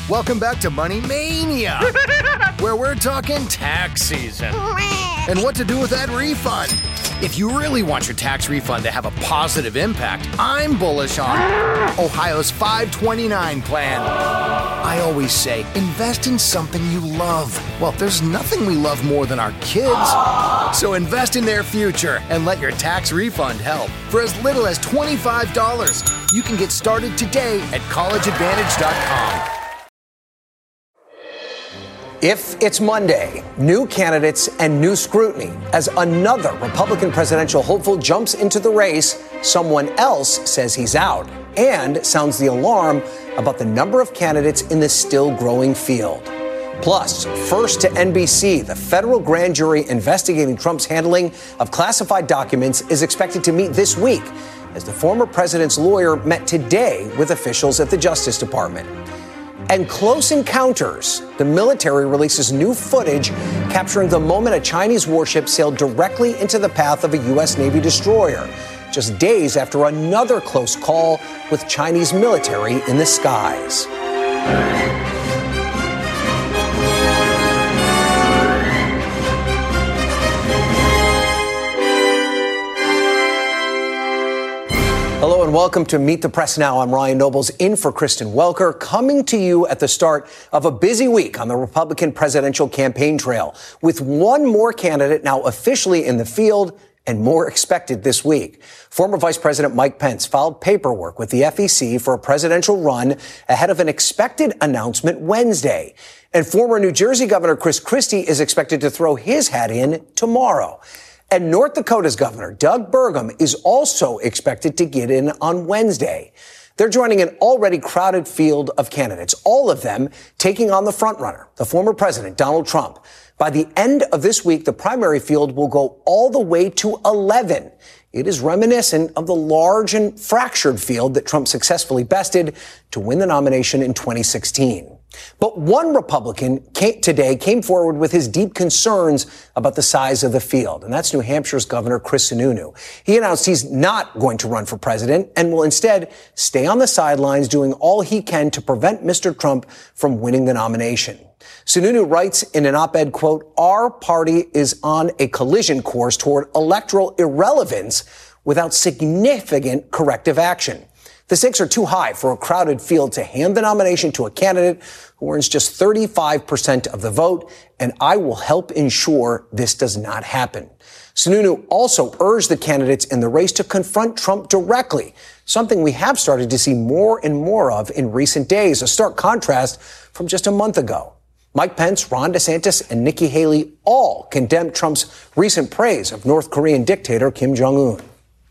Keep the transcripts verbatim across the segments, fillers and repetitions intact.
Welcome back to Money Mania, where we're talking tax season and what to do with that refund. If you really want your tax refund to have a positive impact, I'm bullish on Ohio's five twenty-nine plan. I always say, invest in something you love. Well, there's nothing we love more than our kids. So invest in their future and let your tax refund help. For as little as twenty-five dollars, you can get started today at college advantage dot com. If it's Monday, new candidates and new scrutiny as another Republican presidential hopeful jumps into the race, someone else says he's out and sounds the alarm about the number of candidates in the still growing field. Plus, first to N B C, the federal grand jury investigating Trump's handling of classified documents is expected to meet this week as the former president's lawyer met today with officials at the Justice Department. And Close Encounters, the military releases new footage capturing the moment a Chinese warship sailed directly into the path of a U S Navy destroyer, just days after another close call with Chinese military in the skies. Hello and welcome to Meet the Press Now. I'm Ryan Nobles in for Kristen Welker, coming to you at the start of a busy week on the Republican presidential campaign trail, with one more candidate now officially in the field and more expected this week. Former Vice President Mike Pence filed paperwork with the F E C for a presidential run ahead of an expected announcement Wednesday. And former New Jersey Governor Chris Christie is expected to throw his hat in tomorrow. And North Dakota's governor, Doug Burgum, is also expected to get in on Wednesday. They're joining an already crowded field of candidates, all of them taking on the frontrunner, the former president, Donald Trump. By the end of this week, the primary field will go all the way to eleven. It is reminiscent of the large and fractured field that Trump successfully bested to win the nomination in twenty sixteen. But one Republican came, today came forward with his deep concerns about the size of the field, and that's New Hampshire's Governor Chris Sununu. He announced he's not going to run for president and will instead stay on the sidelines doing all he can to prevent Mister Trump from winning the nomination. Sununu writes in an op-ed, quote, "Our party is on a collision course toward electoral irrelevance without significant corrective action. The stakes are too high for a crowded field to hand the nomination to a candidate who earns just thirty-five percent of the vote, and I will help ensure this does not happen." Sununu also urged the candidates in the race to confront Trump directly, something we have started to see more and more of in recent days, a stark contrast from just a month ago. Mike Pence, Ron DeSantis, and Nikki Haley all condemned Trump's recent praise of North Korean dictator Kim Jong-un.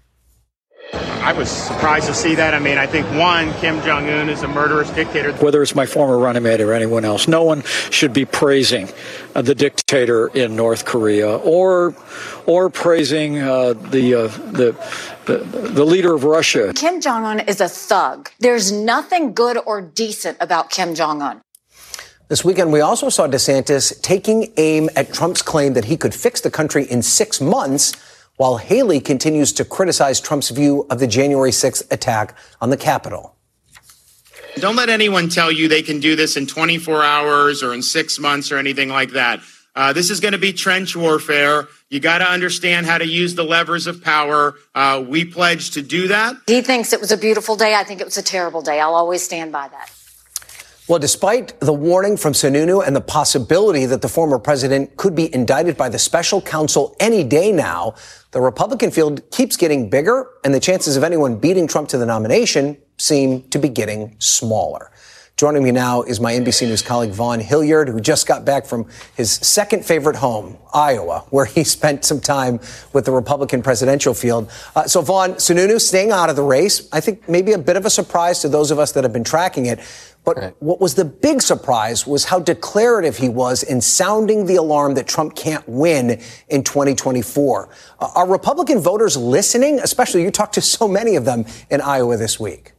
I was surprised to see that. I mean, I think, one, Kim Jong-un is a murderous dictator. Whether it's my former running mate or anyone else, no one should be praising uh, the dictator in North Korea or or praising uh, the, uh, the the the leader of Russia. Kim Jong-un is a thug. There's nothing good or decent about Kim Jong-un. This weekend, we also saw DeSantis taking aim at Trump's claim that he could fix the country in six months, while Haley continues to criticize Trump's view of the January sixth attack on the Capitol. Don't let anyone tell you they can do this in twenty-four hours or in six months or anything like that. Uh, this is going to be trench warfare. You got to understand how to use the levers of power. Uh, we pledge to do that. He thinks it was a beautiful day. I think it was a terrible day. I'll always stand by that. Well, despite the warning from Sununu and the possibility that the former president could be indicted by the special counsel any day now, the Republican field keeps getting bigger, and the chances of anyone beating Trump to the nomination seem to be getting smaller. Joining me now is my N B C News colleague Vaughn Hilliard, who just got back from his second favorite home, Iowa, where he spent some time with the Republican presidential field. Uh, so, Vaughn, Sununu staying out of the race, I think maybe a bit of a surprise to those of us that have been tracking it. But right. What was the big surprise was how declarative he was in sounding the alarm that Trump can't win in twenty twenty-four. Uh, are Republican voters listening? Especially, you talked to so many of them in Iowa this week.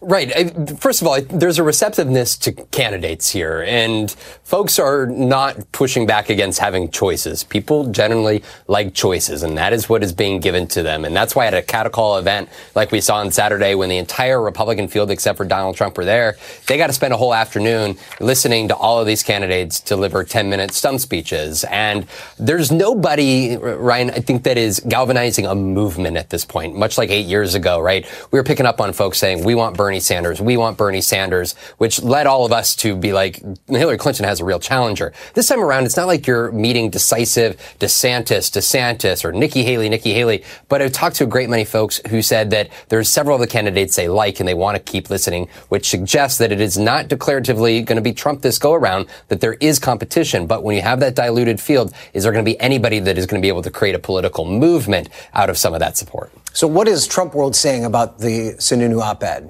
Right. First of all, there's a receptiveness to candidates here, and folks are not pushing back against having choices. People generally like choices, and that is what is being given to them. And that's why at a catcall event like we saw on Saturday, when the entire Republican field except for Donald Trump were there, they got to spend a whole afternoon listening to all of these candidates deliver ten-minute stump speeches. And there's nobody, Ryan, I think, that is galvanizing a movement at this point, much like eight years ago, right? We were picking up on folks saying, we want Bernie Sanders, we want Bernie Sanders, which led all of us to be like, Hillary Clinton has a real challenger. This time around, it's not like you're meeting decisive DeSantis, DeSantis, or Nikki Haley, Nikki Haley, but I've talked to a great many folks who said that there's several of the candidates they like and they want to keep listening, which suggests that it is not declaratively going to be Trump this go around, that there is competition. But when you have that diluted field, is there going to be anybody that is going to be able to create a political movement out of some of that support? So what is Trump World saying about the Sununu op-ed?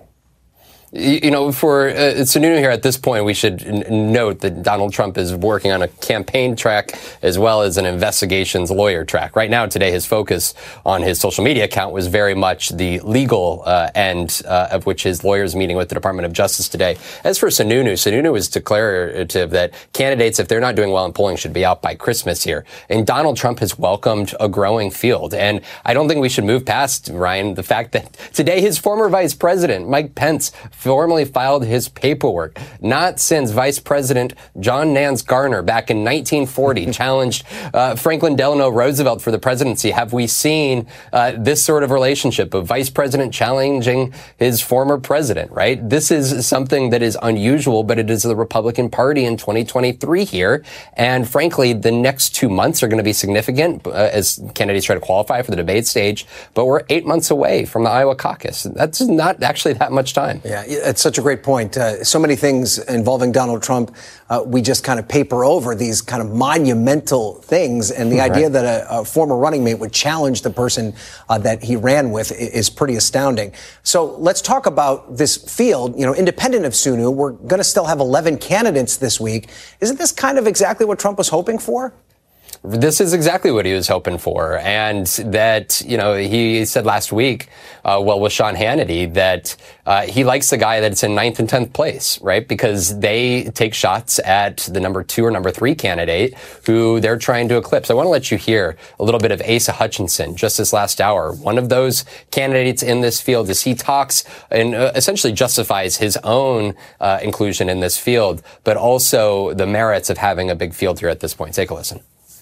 You know, for uh, Sununu here at this point, we should n- note that Donald Trump is working on a campaign track as well as an investigations lawyer track. Right now, today, his focus on his social media account was very much the legal uh, end uh, of which his lawyer is meeting with the Department of Justice today. As for Sununu, Sununu is declarative that candidates, if they're not doing well in polling, should be out by Christmas here. And Donald Trump has welcomed a growing field. And I don't think we should move past, Ryan, the fact that today his former vice president, Mike Pence, formally filed his paperwork. Not since Vice President John Nance Garner back in nineteen forty challenged uh, Franklin Delano Roosevelt for the presidency have we seen uh, this sort of relationship of vice president challenging his former president, right? This is something that is unusual, but it is the Republican Party in twenty twenty-three here. And frankly, the next two months are going to be significant uh, as candidates try to qualify for the debate stage. But we're eight months away from the Iowa caucus. That's not actually that much time. Yeah. It's such a great point. Uh, so many things involving Donald Trump, uh, we just kind of paper over these kind of monumental things. And the right. idea that a, a former running mate would challenge the person uh, that he ran with is pretty astounding. So let's talk about this field. You know, independent of Sununu, we're going to still have eleven candidates this week. Isn't this kind of exactly what Trump was hoping for? This is exactly what he was hoping for. And that, you know, he said last week, uh, well, with Sean Hannity, that uh, he likes the guy that's in ninth and tenth place, right? Because they take shots at the number two or number three candidate who they're trying to eclipse. I want to let you hear a little bit of Asa Hutchinson just this last hour. One of those candidates in this field as he talks and uh, essentially justifies his own uh, inclusion in this field, but also the merits of having a big field here at this point. Take a listen.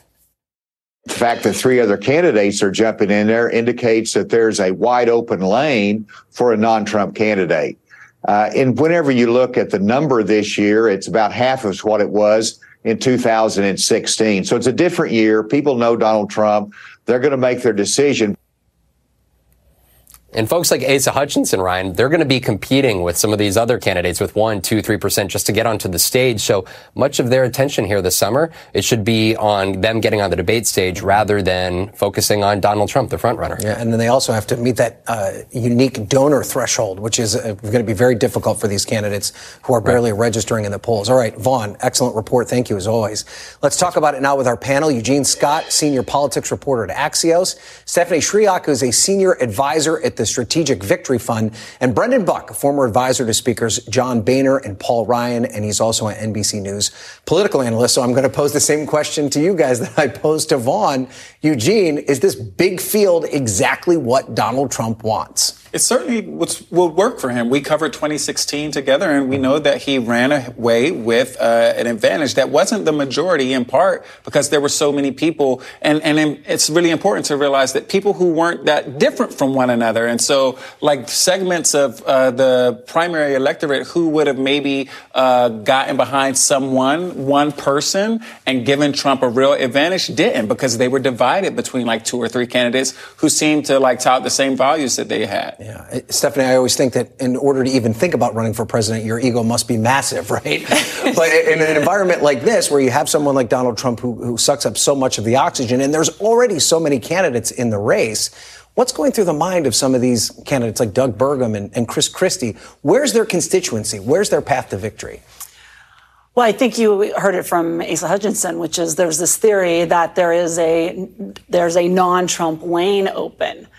The fact that three other candidates are jumping in there indicates that there's a wide open lane for a non-Trump candidate. Uh, and whenever you look at the number this year, it's about half of what it was in two thousand sixteen. So it's a different year. People know Donald Trump. They're going to make their decision. And folks like Asa Hutchinson, Ryan, they're going to be competing with some of these other candidates with one, two, three percent just to get onto the stage. So much of their attention here this summer, it should be on them getting on the debate stage rather than focusing on Donald Trump, the front runner. Yeah, and then they also have to meet that uh, unique donor threshold, which is uh, going to be very difficult for these candidates who are barely right. registering in the polls. All right, Vaughn, excellent report. Thank you, as always. Let's talk about it now with our panel. Eugene Scott, senior politics reporter at Axios. Stephanie Shriak, who's a senior advisor at the Strategic Victory Fund, and Brendan Buck, a former advisor to speakers John Boehner and Paul Ryan, and he's also an N B C News political analyst. So I'm going to pose the same question to you guys that I posed to Vaughn. Eugene, is this big field exactly what Donald Trump wants? It certainly will work for him. We covered twenty sixteen together, and we know that he ran away with uh, an advantage that wasn't the majority, in part because there were so many people. And, and it's really important to realize that people who weren't that different from one another. And so, like segments of uh, the primary electorate who would have maybe uh, gotten behind someone, one person, and given Trump a real advantage, didn't, because they were divided between like two or three candidates who seemed to like tout the same values that they had. Yeah. Stephanie, I always think that in order to even think about running for president, your ego must be massive, right? But in an environment like this, where you have someone like Donald Trump who, who sucks up so much of the oxygen, and there's already so many candidates in the race, what's going through the mind of some of these candidates like Doug Burgum and, and Chris Christie? Where's their constituency? Where's their path to victory? Well, I think you heard it from Asa Hutchinson, which is there's this theory that there is a there's a non-Trump lane open.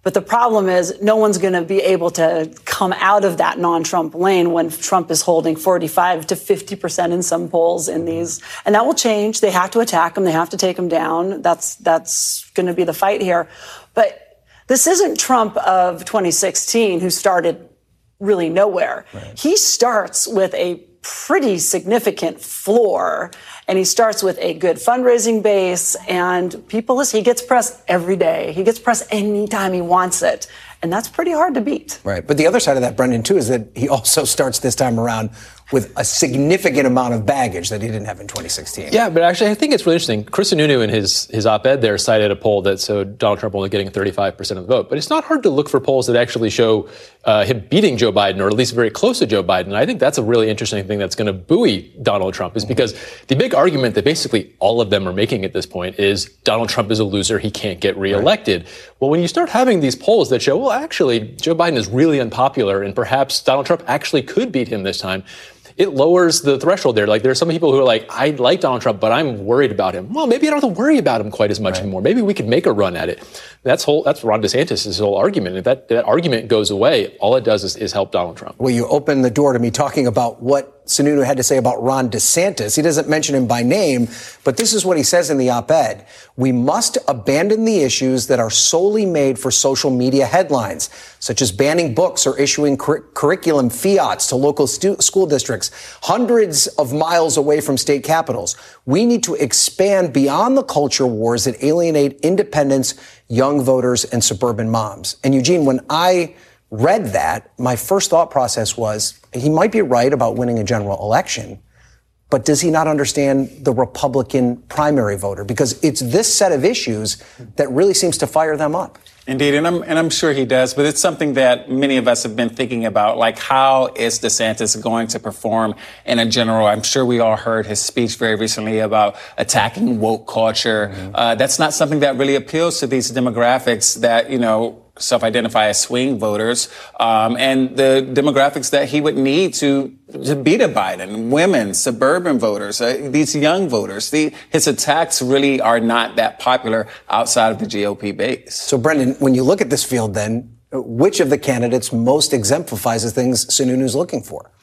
But the problem is no one's going to be able to come out of that non-Trump lane when Trump is holding forty-five to fifty percent in some polls in these. And that will change. They have to attack him. They have to take him down. That's, that's going to be the fight here. But this isn't Trump of twenty sixteen who started really nowhere. Right. He starts with a pretty significant floor, and he starts with a good fundraising base, and people, he gets press every day. He gets press anytime he wants it, and that's pretty hard to beat. Right, but the other side of that, Brendan, too, is that he also starts this time around with a significant amount of baggage that he didn't have in twenty sixteen. Yeah, but actually, I think it's really interesting. Chris Sununu in his, his op-ed there cited a poll that showed Donald Trump only getting thirty-five percent of the vote. But it's not hard to look for polls that actually show uh, him beating Joe Biden, or at least very close to Joe Biden. And I think that's a really interesting thing that's going to buoy Donald Trump, is because the big argument that basically all of them are making at this point is Donald Trump is a loser. He can't get reelected. Right. Well, when you start having these polls that show, well, actually, Joe Biden is really unpopular, and perhaps Donald Trump actually could beat him this time, it lowers the threshold there. Like, there are some people who are like, I like Donald Trump, but I'm worried about him. Well, maybe I don't have to worry about him quite as much right. anymore. Maybe we could make a run at it. That's whole. That's Ron DeSantis' whole argument. If that, that argument goes away, all it does is, is help Donald Trump. Well, you open the door to me talking about what Sununu had to say about Ron DeSantis. He doesn't mention him by name, but this is what he says in the op-ed. We must abandon the issues that are solely made for social media headlines, such as banning books or issuing cur- curriculum fiats to local stu- school districts hundreds of miles away from state capitals. We need to expand beyond the culture wars that alienate independents, young voters, and suburban moms. And Eugene, when I read that, my first thought process was, he might be right about winning a general election, but does he not understand the Republican primary voter? Because it's this set of issues that really seems to fire them up. Indeed, and I'm and I'm sure he does, but it's something that many of us have been thinking about, like, how is DeSantis going to perform in a general? I'm sure we all heard his speech very recently about attacking woke culture. Mm-hmm. Uh, that's not something that really appeals to these demographics that, you know, self-identify as swing voters, um, and the demographics that he would need to to beat a Biden: women, suburban voters, uh, these young voters. The, his attacks really are not that popular outside of the G O P base. So, Brendan, when you look at this field, then, which of the candidates most exemplifies the things Sununu's looking for?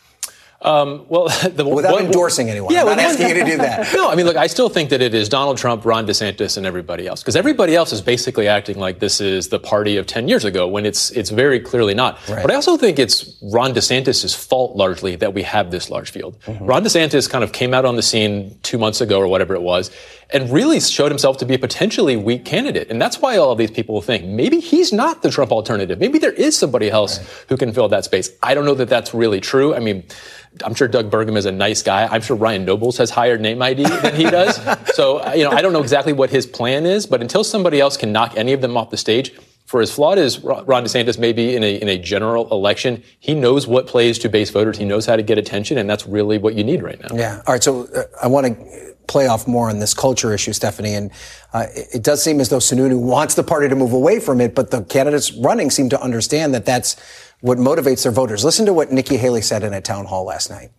Um, well, the, without one, endorsing anyone. Yeah, I'm not well, asking you to do that. No, I mean, look, I still think that it is Donald Trump, Ron DeSantis, and everybody else, because everybody else is basically acting like this is the party of ten years ago, when it's it's very clearly not. Right. But I also think it's Ron DeSantis' fault largely that we have this large field. Mm-hmm. Ron DeSantis kind of came out on the scene two months ago or whatever it was, and really showed himself to be a potentially weak candidate. And that's why all of these people think maybe he's not the Trump alternative. Maybe there is somebody else right. who can fill that space. I don't know that that's really true. I mean, I'm sure Doug Burgum is a nice guy. I'm sure Ryan Nobles has higher name I D than he does. So, you know, I don't know exactly what his plan is, but until somebody else can knock any of them off the stage, for as flawed as Ron DeSantis may be in a, in a general election, he knows what plays to base voters. He knows how to get attention, and that's really what you need right now. Yeah. All right. So uh, I want to play off more on this culture issue, Stephanie. And uh, it, it does seem as though Sununu wants the party to move away from it, but the candidates running seem to understand that that's what motivates their voters. Listen to what Nikki Haley said in a town hall last night.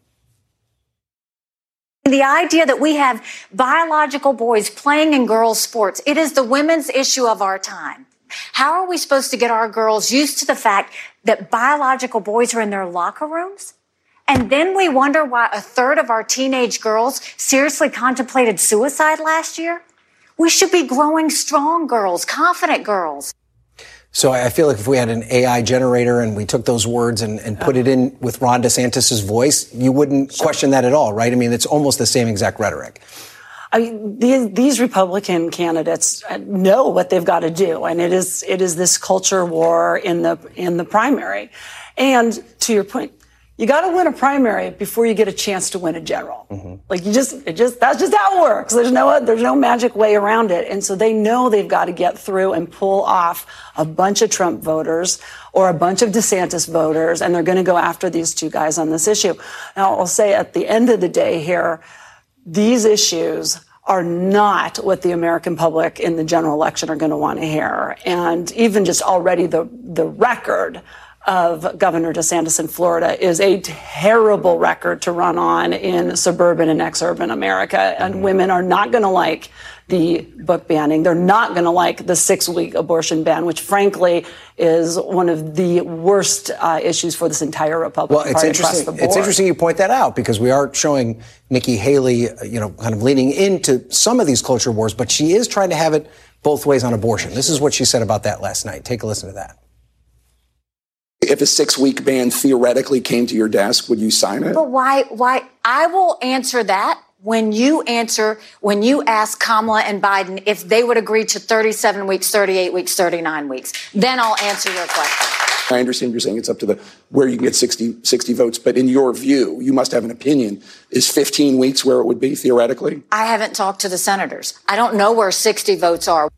The idea that we have biological boys playing in girls' sports, it is the women's issue of our time. How are we supposed to get our girls used to the fact that biological boys are in their locker rooms? And then we wonder why a third of our teenage girls seriously contemplated suicide last year? We should be growing strong girls, confident girls. So I feel like if we had an A I generator and we took those words and, and put it in with Ron DeSantis' voice, you wouldn't sure. question that at all, right? I mean, it's almost the same exact rhetoric. I mean, these, these Republican candidates know what they've got to do, and it is it is this culture war in the in the primary. And to your point, you got to win a primary before you get a chance to win a general. Mm-hmm. Like you just, it just, that's just how it works. There's no, there's no magic way around it. And so they know they've got to get through and pull off a bunch of Trump voters or a bunch of DeSantis voters, and they're going to go after these two guys on this issue. Now, I'll say at the end of the day here, these issues are not what the American public in the general election are going to want to hear. And even just already the, the record of Governor DeSantis in Florida is a terrible record to run on in suburban and exurban America. And women are not going to like the book banning. They're not going to like the six-week abortion ban, which, frankly, is one of the worst uh, issues for this entire Republican well, it's Party interesting. across the board. It's interesting you point that out because we are showing Nikki Haley, you know, kind of leaning into some of these culture wars, but she is trying to have it both ways on abortion. This is what she said about that last night. Take a listen to that. If a six-week ban theoretically came to your desk, would you sign it? But why? Why? I will answer that when you answer, when you ask Kamala and Biden if they would agree to thirty-seven weeks, thirty-eight weeks, thirty-nine weeks. Then I'll answer your question. I understand you're saying it's up to the where you can get sixty, sixty votes, but in your view, you must have an opinion. Is fifteen weeks where it would be theoretically? I haven't talked to the senators. I don't know where sixty votes are.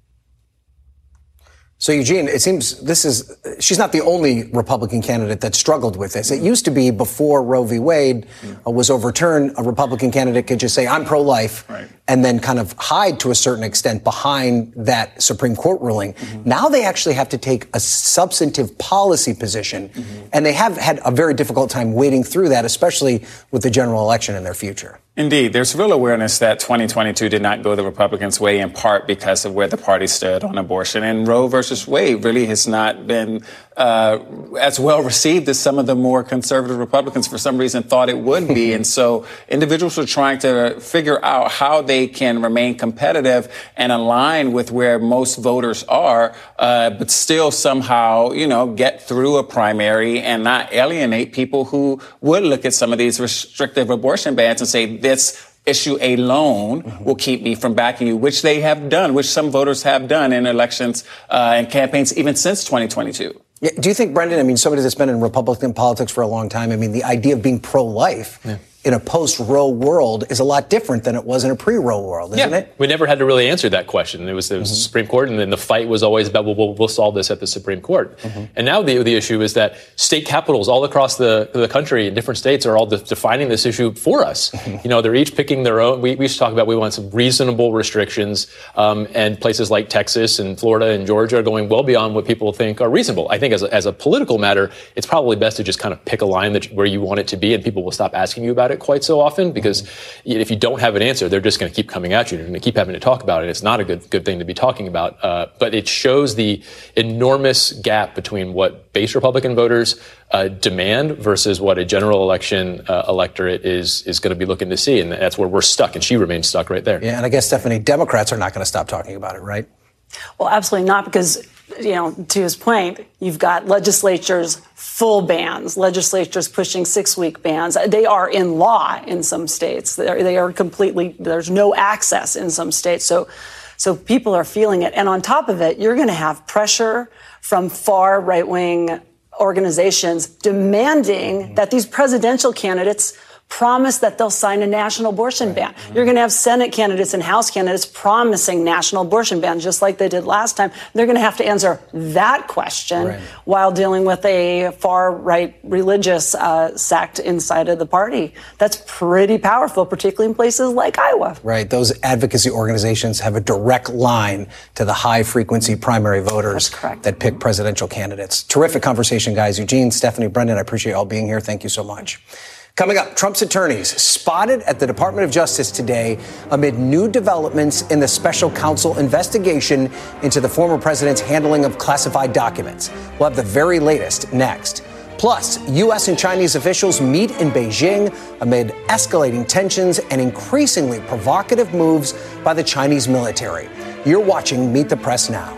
So, Eugene, it seems this is, she's not the only Republican candidate that struggled with this. It used to be before Roe v. Wade uh, was overturned, a Republican candidate could just say, I'm pro-life, right, and then kind of hide to a certain extent behind that Supreme Court ruling. Mm-hmm. Now they actually have to take a substantive policy position, mm-hmm, and they have had a very difficult time wading through that, especially with the general election in their future. Indeed, there's real awareness that twenty twenty-two did not go the Republicans' way, in part because of where the party stood on abortion. And Roe versus Wade really has not been uh, as well received as some of the more conservative Republicans for some reason thought it would be. And so individuals are trying to figure out how they can remain competitive and align with where most voters are, uh, but still somehow, you know, get through a primary and not alienate people who would look at some of these restrictive abortion bans and say, this issue alone, mm-hmm, will keep me from backing you, which they have done, which some voters have done in elections uh, and campaigns even since twenty twenty-two. Yeah, do you think, Brendan, I mean, somebody that's been in Republican politics for a long time, I mean, the idea of being pro-life, yeah, in a post-Roe world is a lot different than it was in a pre-Roe world, isn't yeah. it? We never had to really answer that question. It was the mm-hmm. Supreme Court, and then the fight was always about, well, we'll, we'll solve this at the Supreme Court. Mm-hmm. And now the the issue is that state capitals all across the, the country in different states are all de- defining this issue for us. Mm-hmm. You know, they're each picking their own. We, we used to talk about we want some reasonable restrictions, um, and places like Texas and Florida and Georgia are going well beyond what people think are reasonable. I think as a, as a political matter, it's probably best to just kind of pick a line that where you want it to be, and people will stop asking you about it quite so often. Because if you don't have an answer, they're just going to keep coming at you. They're going to keep having to talk about it. It's not a good good thing to be talking about. Uh, but it shows the enormous gap between what base Republican voters uh, demand versus what a general election uh, electorate is is going to be looking to see. And that's where we're stuck. And she remains stuck right there. Yeah, and I guess, Stephanie, Democrats are not going to stop talking about it, right? Well, absolutely not, because, you know, to his point, you've got legislatures full bans, legislatures pushing six-week bans. They are in law in some states. They're, they are completely, there's no access in some states. So, so people are feeling it. And on top of it, you're going to have pressure from far right-wing organizations demanding that these presidential candidates promise that they'll sign a national abortion right. ban. Mm-hmm. You're going to have Senate candidates and House candidates promising national abortion ban, just like they did last time. They're going to have to answer that question right. while dealing with a far-right religious uh, sect inside of the party. That's pretty powerful, particularly in places like Iowa. Right. Those advocacy organizations have a direct line to the high-frequency primary voters that pick presidential candidates. Terrific conversation, guys. Eugene, Stephanie, Brendan, I appreciate you all being here. Thank you so much. Coming up, Trump's attorneys spotted at the Department of Justice today amid new developments in the special counsel investigation into the former president's handling of classified documents. We'll have the very latest next. Plus, U S and Chinese officials meet in Beijing amid escalating tensions and increasingly provocative moves by the Chinese military. You're watching Meet the Press Now.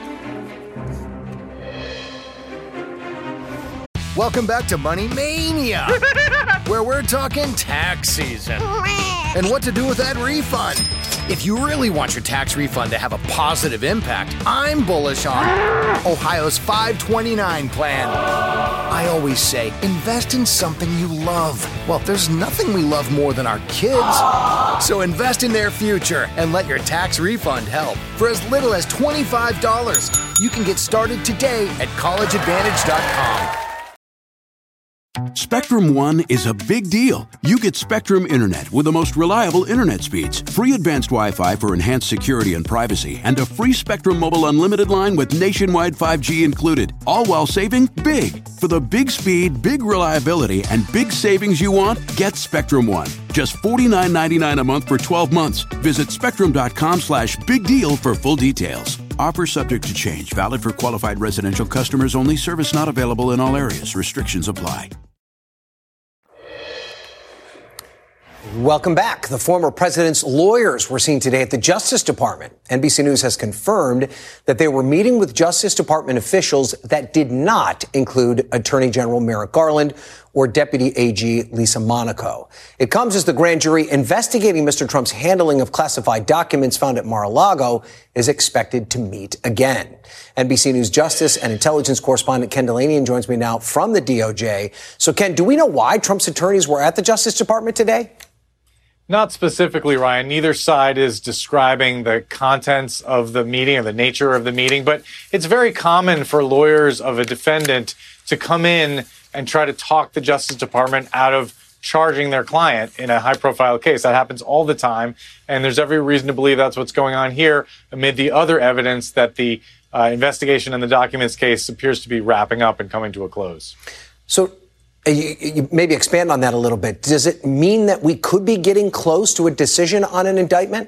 Welcome back to Money Mania, where we're talking tax season and what to do with that refund. If you really want your tax refund to have a positive impact, I'm bullish on Ohio's five twenty-nine plan. I always say, invest in something you love. Well, there's nothing we love more than our kids. So invest in their future and let your tax refund help. For as little as twenty-five dollars, you can get started today at college advantage dot com. Spectrum One is a big deal. You get Spectrum Internet with the most reliable internet speeds, free advanced Wi-Fi for enhanced security and privacy, and a free Spectrum Mobile Unlimited line with nationwide five G included, all while saving big. For the big speed, big reliability, and big savings you want, get Spectrum One. Just forty-nine ninety-nine a month for twelve months. Visit spectrum.com slash big deal for full details. Offer subject to change. Valid for qualified residential customers only. Service not available in all areas. Restrictions apply. Welcome back. The former president's lawyers were seen today at the Justice Department. N B C News has confirmed that they were meeting with Justice Department officials that did not include Attorney General Merrick Garland or Deputy A G Lisa Monaco. It comes as the grand jury investigating Mister Trump's handling of classified documents found at Mar-a-Lago is expected to meet again. N B C News Justice and Intelligence correspondent Ken Dilanian joins me now from the D O J. So, Ken, do we know why Trump's attorneys were at the Justice Department today? Not specifically, Ryan. Neither side is describing the contents of the meeting or the nature of the meeting, but it's very common for lawyers of a defendant to come in and try to talk the Justice Department out of charging their client in a high-profile case. That happens all the time, and there's every reason to believe that's what's going on here amid the other evidence that the uh, investigation in the documents case appears to be wrapping up and coming to a close. So You, you maybe expand on that a little bit. Does it mean that we could be getting close to a decision on an indictment?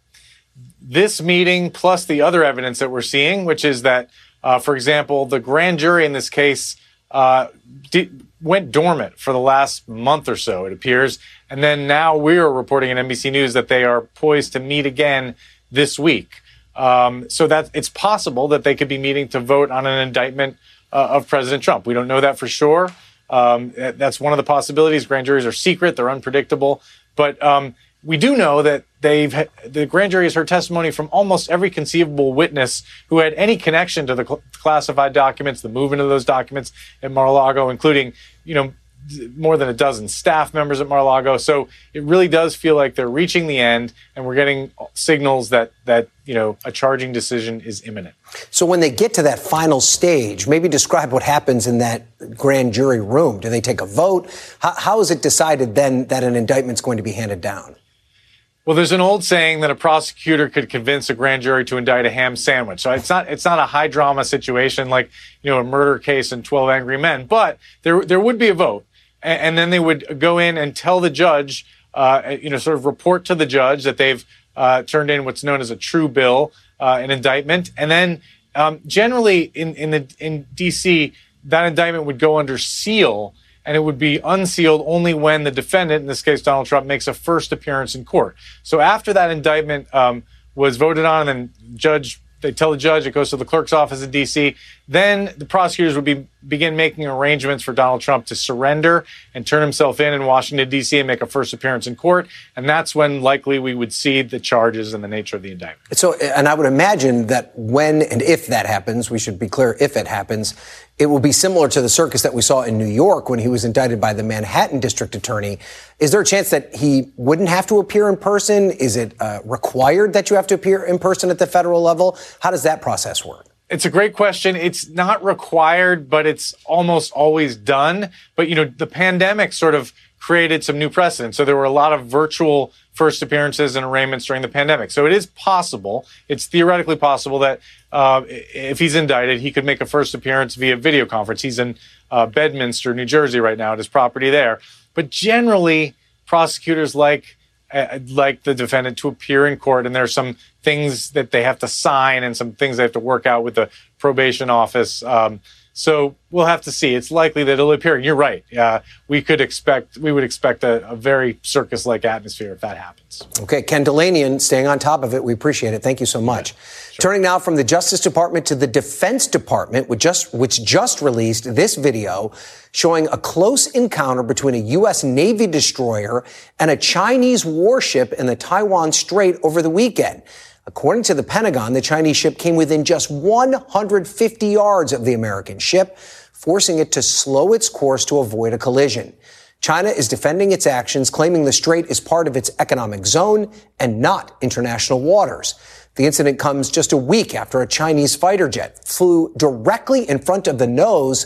This meeting plus the other evidence that we're seeing, which is that, uh, for example, the grand jury in this case uh, did, went dormant for the last month or so, it appears. And then now we're reporting in N B C News that they are poised to meet again this week. Um, so that it's possible that they could be meeting to vote on an indictment uh, of President Trump. We don't know that for sure. Um, that's one of the possibilities. Grand juries are secret. They're unpredictable. But um, we do know that they've the grand jury has heard testimony from almost every conceivable witness who had any connection to the cl- classified documents, the movement of those documents at Mar-a-Lago, including, you know, more than a dozen staff members at Mar-a-Lago. So it really does feel like they're reaching the end, and we're getting signals that, that you know, a charging decision is imminent. So when they get to that final stage, maybe describe what happens in that grand jury room. Do they take a vote? How, how is it decided then that an indictment's going to be handed down? Well, there's an old saying that a prosecutor could convince a grand jury to indict a ham sandwich. So it's not it's not a high drama situation like, you know, a murder case in twelve Angry Men, but there there would be a vote. And, and then they would go in and tell the judge, uh, you know, sort of report to the judge that they've uh, turned in what's known as a true bill, uh, an indictment. And then um, generally in, in the in D C, that indictment would go under seal, and it would be unsealed only when the defendant, in this case Donald Trump, makes a first appearance in court. So after that indictment um, was voted on, and then judge, they tell the judge, it goes to the clerk's office in D C, then the prosecutors would be begin making arrangements for Donald Trump to surrender and turn himself in in Washington, D C, and make a first appearance in court. And that's when likely we would see the charges and the nature of the indictment. So, and I would imagine that when and if that happens, we should be clear, if it happens, it will be similar to the circus that we saw in New York when he was indicted by the Manhattan district attorney. Is there a chance that he wouldn't have to appear in person? Is it uh, required that you have to appear in person at the federal level? How does that process work? It's a great question. It's not required, but it's almost always done. But, you know, the pandemic sort of created some new precedents. So there were a lot of virtual first appearances and arraignments during the pandemic. So it is possible, it's theoretically possible that uh, if he's indicted, he could make a first appearance via video conference. He's in uh, Bedminster, New Jersey right now at his property there. But generally, prosecutors like uh, like the defendant to appear in court, and there are some things that they have to sign and some things they have to work out with the probation office. Um, So we'll have to see. It's likely that it'll appear. You're right. Uh, we could expect, we would expect a, a very circus-like atmosphere if that happens. Okay, Ken Dilanian, staying on top of it. We appreciate it. Thank you so much. Sure. Turning now from the Justice Department to the Defense Department, which just, which just released this video showing a close encounter between a U S Navy destroyer and a Chinese warship in the Taiwan Strait over the weekend. According to the Pentagon, the Chinese ship came within just one hundred fifty yards of the American ship, forcing it to slow its course to avoid a collision. China is defending its actions, claiming the strait is part of its economic zone and not international waters. The incident comes just a week after a Chinese fighter jet flew directly in front of the nose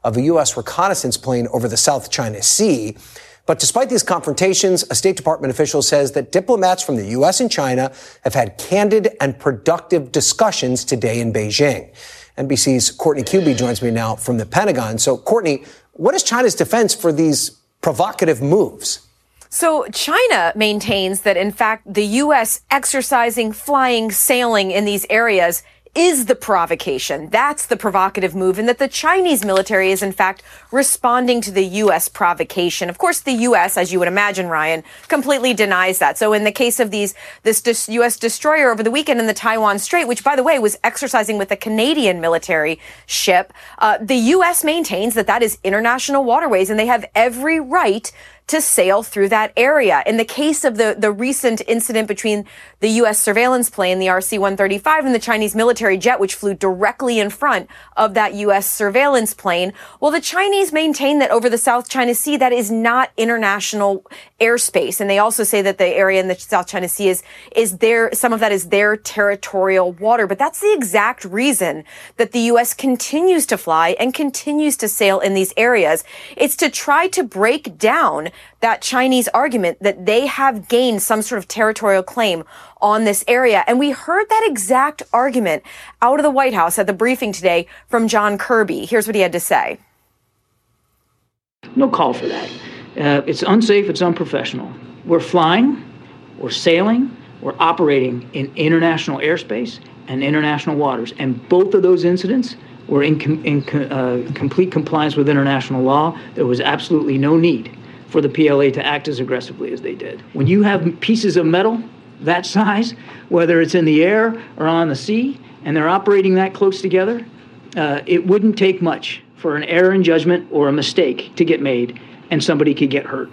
of a U S reconnaissance plane over the South China Sea. But despite these confrontations, a State Department official says that diplomats from the U S and China have had candid and productive discussions today in Beijing. N B C's Courtney Kube joins me now from the Pentagon. So, Courtney, what is China's defense for these provocative moves? So China maintains that, in fact, the U S exercising, flying, sailing in these areas is the provocation. That's the provocative move, and that the Chinese military is, in fact, responding to the U S provocation. Of course, the U S, as you would imagine, Ryan, completely denies that. So in the case of these, this U S destroyer over the weekend in the Taiwan Strait, which, by the way, was exercising with a Canadian military ship, uh, the U S maintains that that is international waterways, and they have every right to sail through that area. In the case of the, the recent incident between the U S surveillance plane, the R C one thirty-five, and the Chinese military jet, which flew directly in front of that U S surveillance plane, well, the Chinese maintain that over the South China Sea, that is not international airspace. And they also say that the area in the South China Sea is, is their, some of that is their territorial water. But that's the exact reason that the U S continues to fly and continues to sail in these areas. It's to try to break down that Chinese argument that they have gained some sort of territorial claim on this area. And we heard that exact argument out of the White House at the briefing today from John Kirby. Here's what he had to say. No call for that. Uh, it's unsafe. It's unprofessional. We're flying, we're sailing, we're operating in international airspace and international waters. And both of those incidents were in, com- in uh, complete compliance with international law. There was absolutely no need for the P L A to act as aggressively as they did. When you have pieces of metal that size, whether it's in the air or on the sea, and they're operating that close together, uh, it wouldn't take much for an error in judgment or a mistake to get made, and somebody could get hurt.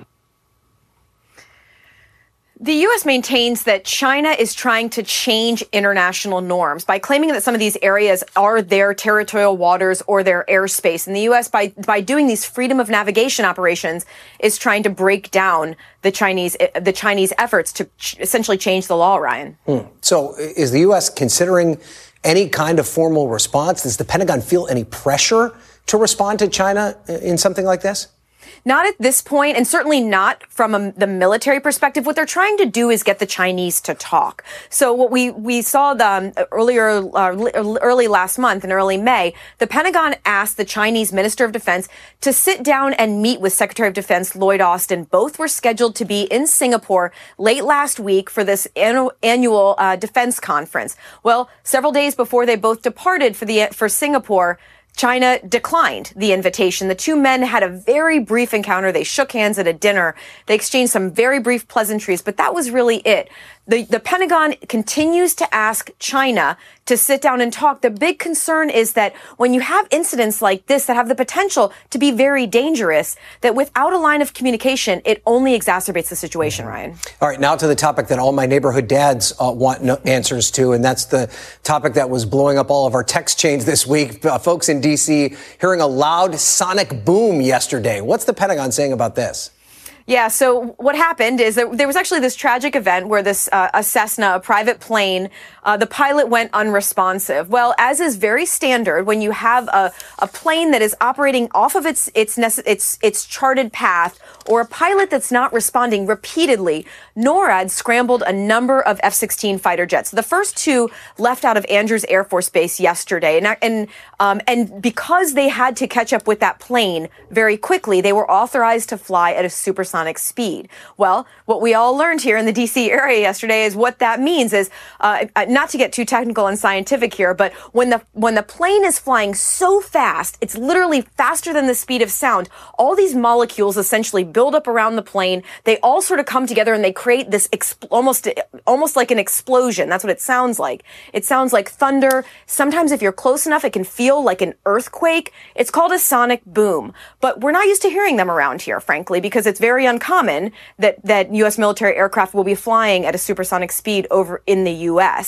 The U S maintains that China is trying to change international norms by claiming that some of these areas are their territorial waters or their airspace. And the U S, by by doing these freedom of navigation operations, is trying to break down the Chinese the Chinese efforts to ch- essentially change the law, Ryan. Hmm. So is the U S considering any kind of formal response? Does the Pentagon feel any pressure to respond to China in something like this? Not at this point, and certainly not from a, the military perspective. What they're trying to do is get the Chinese to talk. So what we, we saw the, um, earlier, uh, early last month, in early May, the Pentagon asked the Chinese Minister of Defense to sit down and meet with Secretary of Defense Lloyd Austin. Both were scheduled to be in Singapore late last week for this annual, annual uh, defense conference. Well, several days before they both departed for the for Singapore, China declined the invitation. The two men had a very brief encounter. They shook hands at a dinner. They exchanged some very brief pleasantries, but that was really it. The, the Pentagon continues to ask China to sit down and talk. The big concern is that when you have incidents like this that have the potential to be very dangerous, that without a line of communication, it only exacerbates the situation, Ryan. All right, now to the topic that all my neighborhood dads uh, want no answers to, and that's the topic that was blowing up all of our text chains this week. Uh, folks in D C hearing a loud sonic boom yesterday. What's the Pentagon saying about this? Yeah, so what happened is that there was actually this tragic event where this, uh, a Cessna, a private plane, uh, the pilot went unresponsive. Well, as is very standard, when you have a, a plane that is operating off of its, its, its, its charted path, or a pilot that's not responding repeatedly, NORAD scrambled a number of F sixteen fighter jets. The first two left out of Andrews Air Force Base yesterday. And, and, um, and because they had to catch up with that plane very quickly, they were authorized to fly at a supersonic speed. Well, what we all learned here in the D C area yesterday is what that means is, uh, not to get too technical and scientific here, but when the, when the plane is flying so fast, it's literally faster than the speed of sound, all these molecules essentially build up around the plane. They all sort of come together and they create this exp- almost, almost like an explosion. That's what it sounds like. It sounds like thunder. Sometimes if you're close enough, it can feel like an earthquake. It's called a sonic boom, but we're not used to hearing them around here, frankly, because it's very uncommon that, that U S military aircraft will be flying at a supersonic speed over in the U S.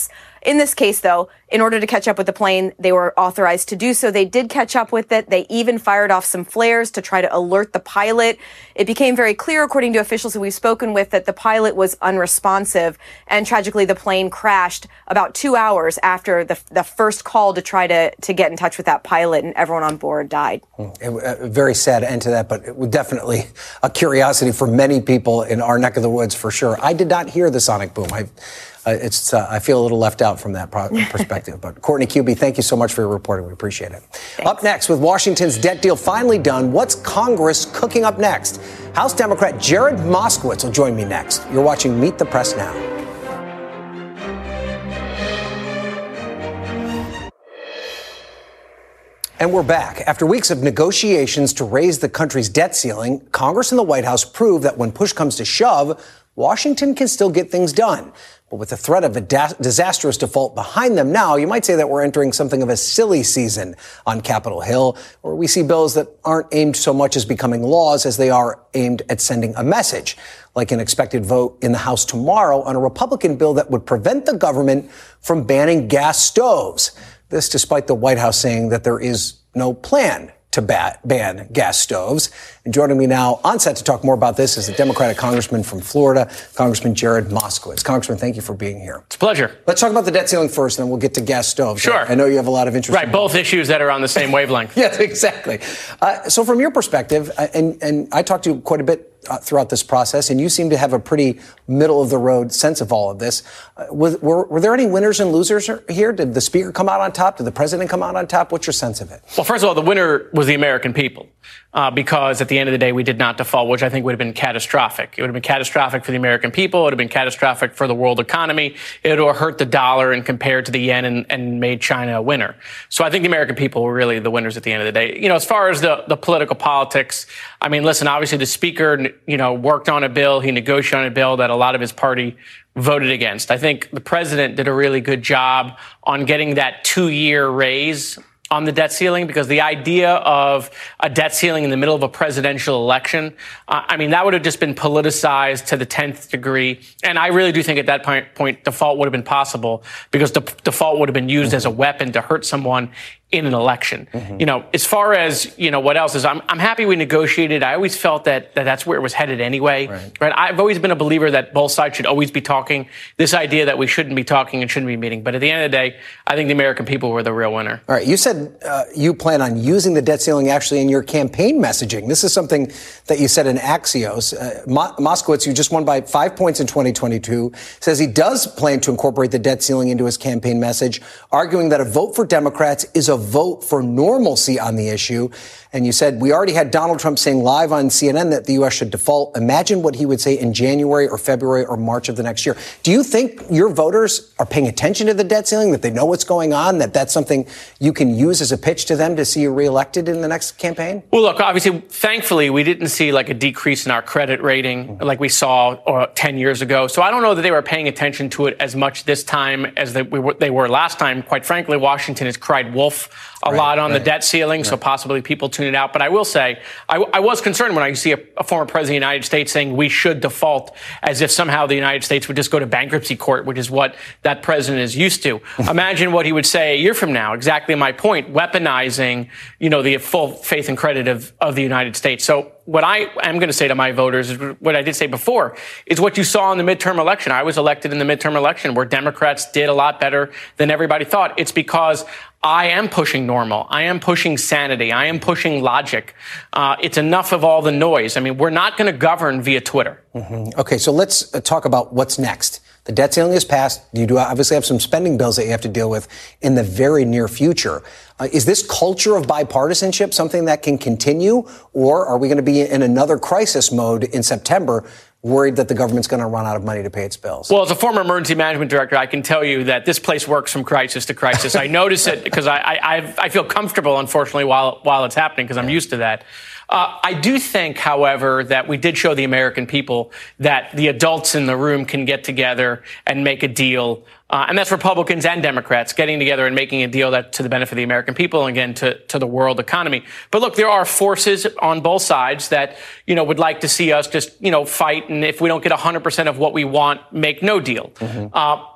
In this case, though, in order to catch up with the plane, they were authorized to do so. They did catch up with it. They even fired off some flares to try to alert the pilot. It became very clear, according to officials who we've spoken with, that the pilot was unresponsive. And tragically, the plane crashed about two hours after the, the first call to try to, to get in touch with that pilot, and everyone on board died. It, uh, very sad end to that, but it was definitely a curiosity for many people in our neck of the woods, for sure. I did not hear the sonic boom. I, uh, it's, uh, I feel a little left out from that pro- perspective. But Courtney Kube, thank you so much for your reporting. We appreciate it. Thanks. Up next, with Washington's debt deal finally done, what's Congress cooking up next? House Democrat Jared Moskowitz will join me next. You're watching Meet the Press Now. And we're back. After weeks of negotiations to raise the country's debt ceiling, Congress and the White House prove that when push comes to shove, Washington can still get things done. But with the threat of a da- disastrous default behind them now, you might say that we're entering something of a silly season on Capitol Hill, where we see bills that aren't aimed so much as becoming laws as they are aimed at sending a message, like an expected vote in the House tomorrow on a Republican bill that would prevent the government from banning gas stoves. This despite the White House saying that there is no plan to bat, ban gas stoves. And joining me now on set to talk more about this is a Democratic congressman from Florida, Congressman Jared Moskowitz. Congressman, thank you for being here. It's a pleasure. Let's talk about the debt ceiling first, and then we'll get to gas stoves. Sure. I know you have a lot of interest. Right, in both issues that are on the same wavelength. Yes, exactly. Uh, so from your perspective, uh, and, and I talked to you quite a bit Uh, throughout this process, and you seem to have a pretty middle-of-the-road sense of all of this. Uh, was, were, were there any winners and losers here? Did the Speaker come out on top? Did the President come out on top? What's your sense of it? Well, first of all, the winner was the American people, uh, because at the end of the day, we did not default, which I think would have been catastrophic. It would have been catastrophic for the American people. It would have been catastrophic for the world economy. It would have hurt the dollar and compared to the yen and, and made China a winner. So I think the American people were really the winners at the end of the day. You know, as far as the, the political politics, I mean, listen, obviously the Speaker, you know, worked on a bill. He negotiated on a bill that a lot of his party voted against. I think the president did a really good job on getting that two-year raise on the debt ceiling, because the idea of a debt ceiling in the middle of a presidential election, uh, I mean, that would have just been politicized to the tenth degree. And I really do think at that point, point default would have been possible, because the default would have been used mm-hmm. as a weapon to hurt someone in an election. Mm-hmm. You know, as far as, you know, what else is, I'm, I'm happy we negotiated. I always felt that, that that's where it was headed anyway. Right. right. I've always been a believer that both sides should always be talking. This idea that we shouldn't be talking and shouldn't be meeting. But at the end of the day, I think the American people were the real winner. All right. You said uh, you plan on using the debt ceiling actually in your campaign messaging. This is something that you said in Axios. Uh, Mo- Moskowitz, who just won by five points in twenty twenty-two, says he does plan to incorporate the debt ceiling into his campaign message, arguing that a vote for Democrats is a vote for normalcy on the issue. And you said, we already had Donald Trump saying live on C N N that the U S should default. Imagine what he would say in January or February or March of the next year. Do you think your voters are paying attention to the debt ceiling, that they know what's going on, that that's something you can use as a pitch to them to see you reelected in the next campaign? Well, look, obviously, thankfully, we didn't see like a decrease in our credit rating mm-hmm. like we saw uh, ten years ago. So I don't know that they were paying attention to it as much this time as they, we were, they were last time. Quite frankly, Washington has cried wolf a right, lot on right. the debt ceiling, right. so possibly people tune it out. But I will say, I, I was concerned when I see a, a former president of the United States saying we should default, as if somehow the United States would just go to bankruptcy court, which is what that president is used to. Imagine what he would say a year from now. Exactly my point, weaponizing, you know, the full faith and credit of, of the United States. So what I am going to say to my voters is what I did say before, is what you saw in the midterm election. I was elected in the midterm election where Democrats did a lot better than everybody thought. It's because I am pushing normal. I am pushing sanity. I am pushing logic. Uh, it's enough of all the noise. I mean, we're not going to govern via Twitter. Mm-hmm. Okay, so let's uh, talk about what's next. The debt ceiling is passed. You do obviously have some spending bills that you have to deal with in the very near future. Uh, is this culture of bipartisanship something that can continue, or are we going to be in another crisis mode in September, worried that the government's going to run out of money to pay its bills? Well, as a former emergency management director, I can tell you that this place works from crisis to crisis. I notice it because I, I, I feel comfortable, unfortunately, while while it's happening, because I'm used to that. Uh, I do think, however, that we did show the American people that the adults in the room can get together and make a deal. Uh, and that's Republicans and Democrats getting together and making a deal that to the benefit of the American people and, again, to, to the world economy. But look, there are forces on both sides that, you know, would like to see us just, you know, fight. And if we don't get one hundred percent of what we want, make no deal. Mm-hmm. Uh, you know,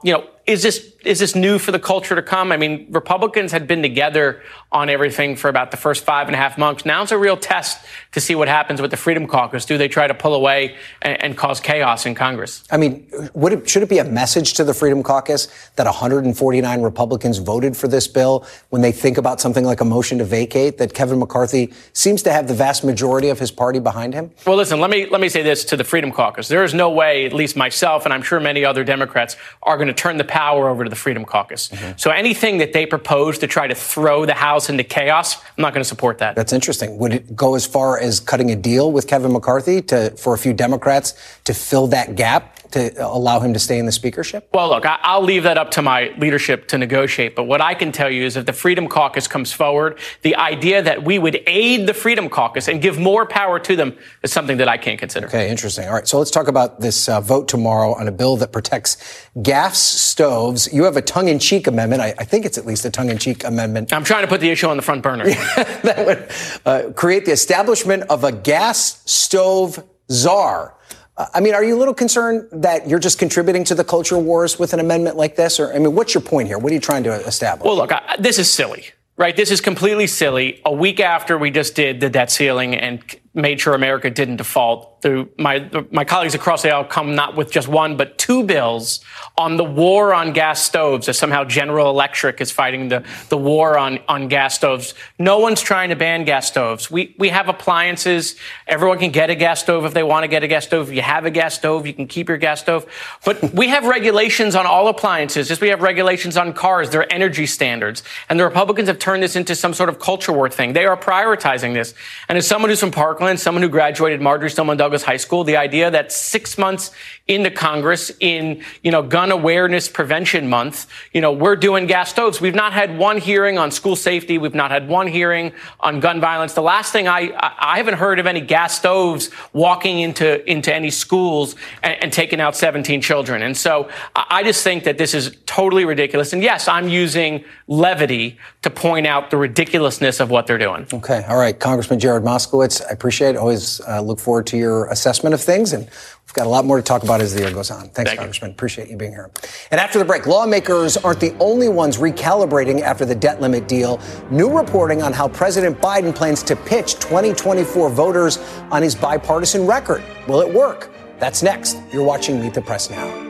is this is this new for the culture to come? I mean, Republicans had been together on everything for about the first five and a half months. Now's a real test to see what happens with the Freedom Caucus. Do they try to pull away and, and cause chaos in Congress? I mean, would it, should it be a message to the Freedom Caucus that one hundred forty-nine Republicans voted for this bill when they think about something like a motion to vacate, that Kevin McCarthy seems to have the vast majority of his party behind him? Well, listen, let me let me say this to the Freedom Caucus. There is no way, at least myself, and I'm sure many other Democrats, are going to turn the power over to the Freedom Caucus. Mm-hmm. So anything that they propose to try to throw the House into chaos, I'm not going to support that. That's interesting. Would it go as far as cutting a deal with Kevin McCarthy to for a few Democrats to fill that gap, to allow him to stay in the speakership? Well, look, I'll leave that up to my leadership to negotiate. But what I can tell you is if the Freedom Caucus comes forward, the idea that we would aid the Freedom Caucus and give more power to them is something that I can't consider. Okay, interesting. All right, so let's talk about this uh, vote tomorrow on a bill that protects gas stoves. You have a tongue-in-cheek amendment. I, I think it's at least a tongue-in-cheek amendment. I'm trying to put the issue on the front burner. That would uh, create the establishment of a gas stove czar. I mean, are you a little concerned that you're just contributing to the culture wars with an amendment like this? Or, I mean, what's your point here? What are you trying to establish? Well, look, I, this is silly, right? This is completely silly. A week after we just did the debt ceiling and made sure America didn't default, the, my my colleagues across the aisle come not with just one, but two bills on the war on gas stoves, as somehow General Electric is fighting the, the war on, on gas stoves. No one's trying to ban gas stoves. We we have appliances. Everyone can get a gas stove if they want to get a gas stove. If you have a gas stove, you can keep your gas stove. But we have regulations on all appliances, just we have regulations on cars. There are energy standards. And the Republicans have turned this into some sort of culture war thing. They are prioritizing this. And as someone who's from Parkland, someone who graduated Marjorie Stoneman Douglas High School, the idea that six months into Congress in, you know, Gun Awareness Prevention Month, you know, we're doing gas stoves. We've not had one hearing on school safety. We've not had one hearing on gun violence. The last thing I, I, I haven't heard of any gas stoves walking into, into any schools and, and taking out seventeen children. And so I just think that this is totally ridiculous. And yes, I'm using levity to point out the ridiculousness of what they're doing. Okay. All right. Congressman Jared Moskowitz, I appreciate it. Always uh, look forward to your assessment of things. And we've got a lot more to talk about as the year goes on. Thanks, Thank Congressman. You. Appreciate you being here. And after the break, lawmakers aren't the only ones recalibrating after the debt limit deal. New reporting on how President Biden plans to pitch twenty twenty-four voters on his bipartisan record. Will it work? That's next. You're watching Meet the Press Now.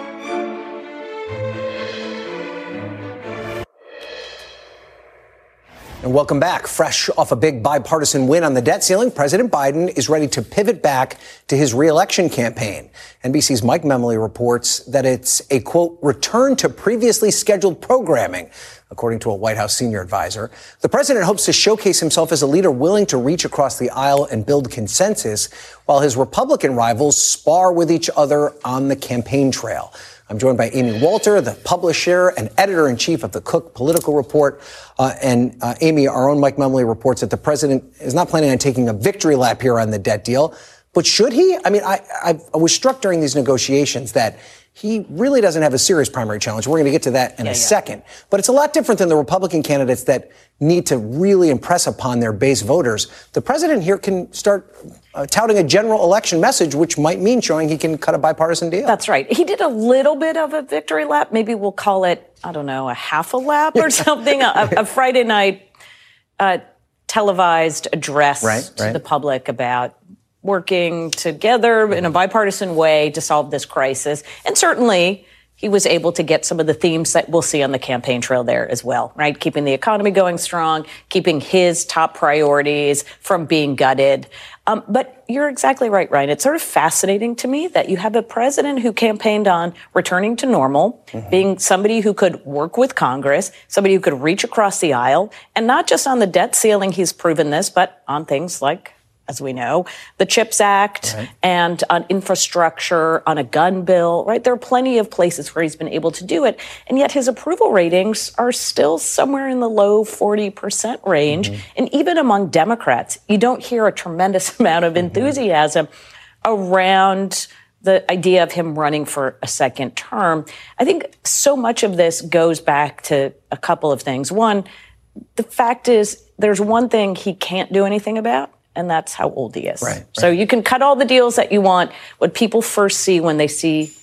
And welcome back. Fresh off a big bipartisan win on the debt ceiling, President Biden is ready to pivot back to his re-election campaign. N B C's Mike Memoli reports that it's a, quote, return to previously scheduled programming, according to a White House senior advisor. The president hopes to showcase himself as a leader willing to reach across the aisle and build consensus, while his Republican rivals spar with each other on the campaign trail. I'm joined by Amy Walter, the publisher and editor-in-chief of the Cook Political Report. Uh, and uh, Amy, our own Mike Memoli reports that the president is not planning on taking a victory lap here on the debt deal. But should he? I mean, I, I, I was struck during these negotiations that he really doesn't have a serious primary challenge. We're going to get to that in yeah, a yeah. second. But it's a lot different than the Republican candidates that need to really impress upon their base voters. The president here can start uh, touting a general election message, which might mean showing he can cut a bipartisan deal. That's right. He did a little bit of a victory lap. Maybe we'll call it, I don't know, a half a lap or something. a, a Friday night uh, televised address right, to right. the public about working together in a bipartisan way to solve this crisis. And certainly he was able to get some of the themes that we'll see on the campaign trail there as well, right? Keeping the economy going strong, keeping his top priorities from being gutted. Um, but you're exactly right, Ryan. It's sort of fascinating to me that you have a president who campaigned on returning to normal, mm-hmm. being somebody who could work with Congress, somebody who could reach across the aisle, and not just on the debt ceiling, he's proven this, but on things like, as we know, the CHIPS Act right. and on infrastructure, on a gun bill, right? There are plenty of places where he's been able to do it. And yet his approval ratings are still somewhere in the low forty percent range. Mm-hmm. And even among Democrats, you don't hear a tremendous amount of enthusiasm mm-hmm. around the idea of him running for a second term. I think so much of this goes back to a couple of things. One, the fact is there's one thing he can't do anything about, and that's how old he is. Right, right. So you can cut all the deals that you want. What people first see when they see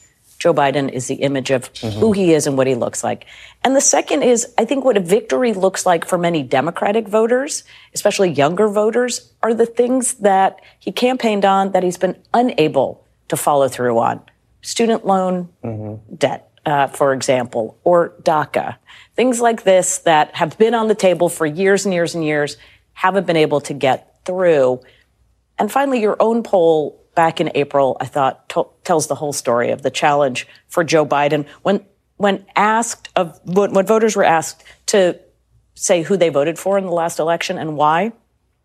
Joe Biden is the image of mm-hmm. who he is and what he looks like. And the second is, I think what a victory looks like for many Democratic voters, especially younger voters, are the things that he campaigned on that he's been unable to follow through on. Student loan mm-hmm. debt, uh, for example, or DACA. Things like this that have been on the table for years and years and years, haven't been able to get through. And finally, your own poll back in April, I thought, t- tells the whole story of the challenge for Joe Biden. When when asked of when voters were asked to say who they voted for in the last election and why,